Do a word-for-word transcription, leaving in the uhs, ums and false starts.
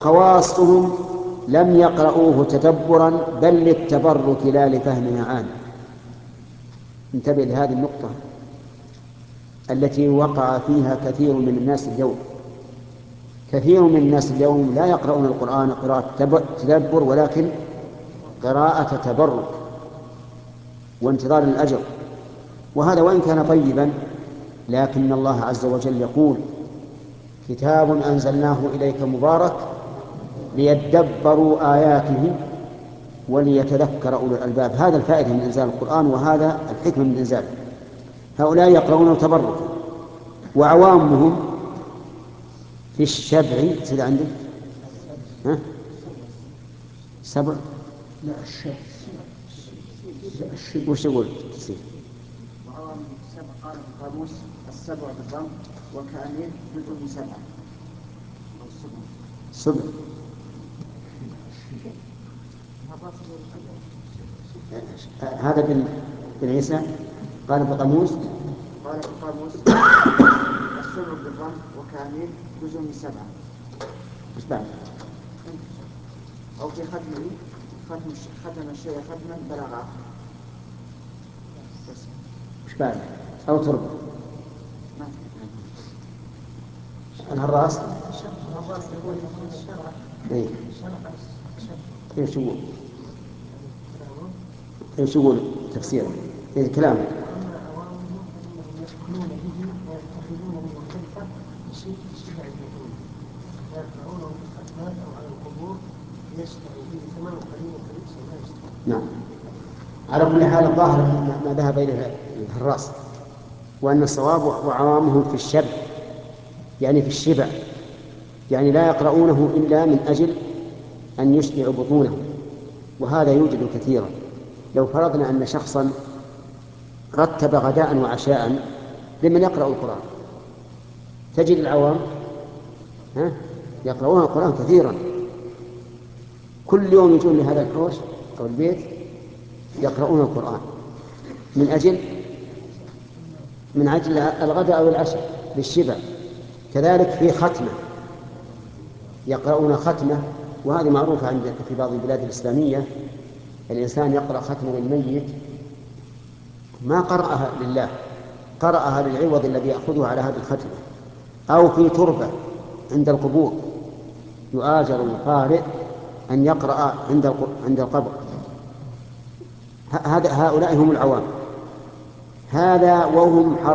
خواصهم لم يقرؤوه تدبرا بل للتبرك لا لفهم معاني. انتبه لهذه النقطة التي وقع فيها كثير من الناس اليوم. كثير من الناس اليوم لا يقرؤون القرآن قراءة تدبر ولكن قراءة تبرك وانتظار الأجر، وهذا وإن كان طيبا لكن الله عز وجل يقول: كتاب أنزلناه إليك مبارك ليدبروا آياته وليتذكر أولو الألباب. هذا الفائدة من إنزال القرآن، وهذا الحكمة من إنزاله. هؤلاء يقرؤون تبركا، وعوامهم في الشبع سيد عندك ها؟ سبع لا الشبع وش يقول؟ وعوامهم السبع قال في القاموس السبع بالضم وكامل بدون سبعة أو السبع سبع. هذا بن بن عيسى قال في القاموس قال في القاموس السبع بالضم وكامل جزء من سبعة. مش بعد أو في ختمه ختم ختم الشيء ختما بلغ آخر. مش بعد أو تربة الهراس. ايه ايش يقول؟ ايش يقول تفسيره؟ ايه كلامه؟ واما عوامهم يدخلون به ويتخذون من الخلفه شيء شبع اليهود ويرفعونه في الختمات او على القبور ليشتروا به ثمن قليل فلبس ما يشتري. نعم. على كل حال الظاهر ما ذهب اليه الهراس، وان الصواب وعوامهم في الشبع يعني في الشبع، يعني لا يقرؤونه إلا من أجل أن يشبعوا بطونه، وهذا يوجد كثيرا. لو فرضنا أن شخصا رتب غداء وعشاء لمن يقرأ القرآن، تجد العوام ها يقرؤون القرآن كثيرا، كل يوم يجون لهذا الحوش أو البيت يقرؤون القرآن من أجل من أجل الغداء أو العشاء للشبع. كذلك في ختمة يقرؤون ختمة، وهذه معروفة عندك في بعض البلاد الإسلامية. الإنسان يقرأ ختمة للميت ما قرأها لله، قرأها للعوض الذي يأخذه على هذه الختمة. أو في تربة عند القبور يؤاجر القارئ أن يقرأ عند عند القبر. هؤلاء هم العوام. هذا وهم